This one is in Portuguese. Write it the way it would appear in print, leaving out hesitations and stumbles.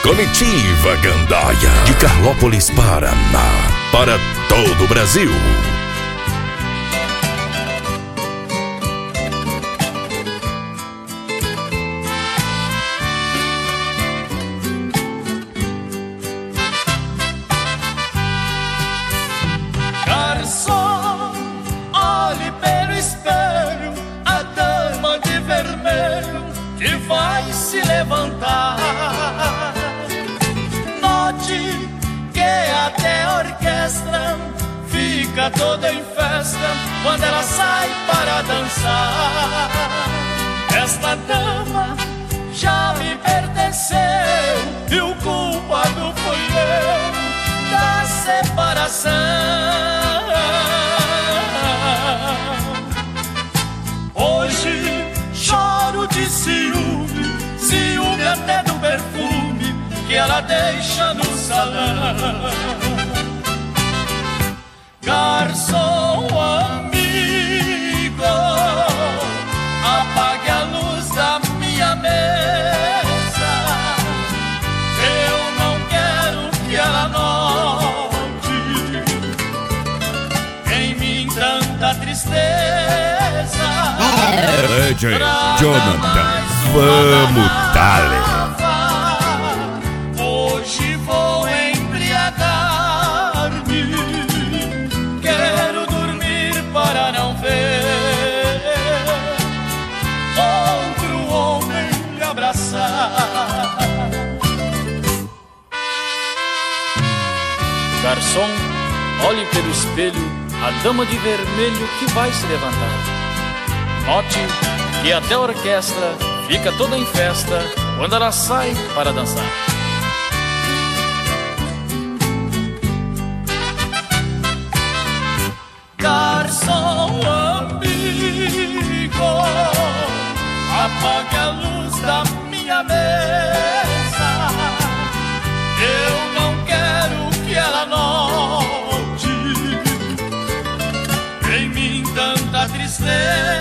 Comitiva Gandaia, de Carlópolis, Paraná, para todo o Brasil. Garçom, olhe pelo espelho a dama de vermelho que vai se levantar. Note que até a orquestra fica toda em festa quando ela sai para dançar. Esta dama já me pertenceu e o culpado fui eu da separação. Hoje choro de ciúme, ciúme até do perfume que ela deixa no salão. Garçom amigo, apague a luz da minha mesa. Eu não quero que ela note em mim tanta tristeza. DJ Jonathan, vamos dale. Hoje vou embriagar-me, quero dormir para não ver outro homem me abraçar. Garçom, olhe pelo espelho a dama de vermelho que vai se levantar. Note que até a orquestra fica toda em festa quando ela sai para dançar. Garçom amigo, apague a luz da minha mesa. Eu não quero que ela note em mim tanta tristeza.